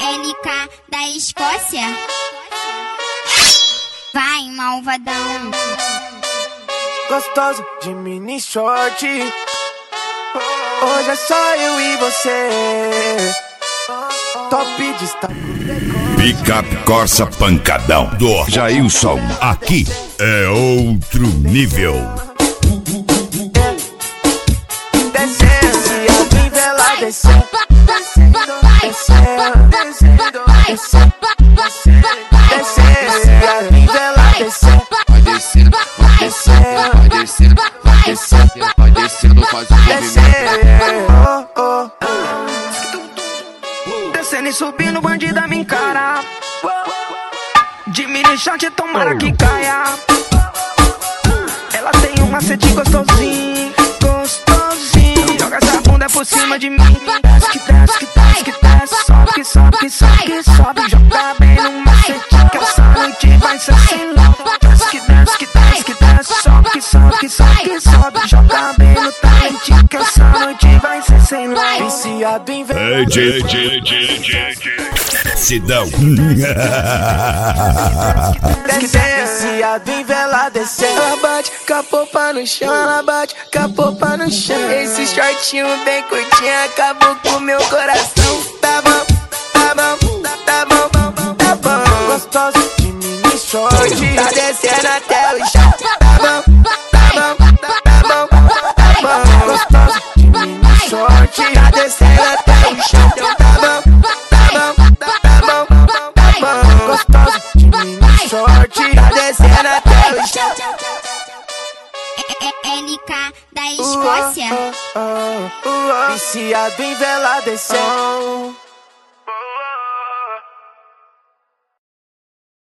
LK da Escócia. Vai, malvadão. Gostoso de mini short. Hoje é só eu e você. Top destaque. Picape Corsa Pancadão do Jailson. Aqui é outro nível. Descendo e a vivela descendo. Descendo, descendo, descendo. Descendo e a vivela descendo. Vai descendo, vai descendo, vai descendo, vai descendo, vai descendo, faz um movimento. Descendo e subindo, bandida me encara. De mini short, tomara que caia. Ela tem um macete gostosinho, gostosinho. Joga essa bunda por cima de mim. Desce, que desce, que desce, que desce. Sobe, que sobe, que sobe, que sobe. Joga bem no macete que essa noite vai ser sem louco. Desce, que desce, que desce, que desce. Sobe, que sobe, que sobe, que sobe. Joga bem no talente que essa noite vai ser sem louco. Viciado em ver. Sidão. Viciado em vela descendo. Ela bate com a popa no chão. Ela bate com a popa no chão. Esse shortinho bem curtinho acabou com meu coração. Tá bom, tá bom, tá bom, tá bom. Gostoso de mini short. Tá descendo até o chão. Tá bom, tá bom, tá bom, tá bom. Gostoso de mini short. Tá descendo até o chão. Tá bom, tá bom, tá bom, tá bom. Gostoso de mini short. Tá descendo até o chão. LK da Escócia. Viciado em vela descendo.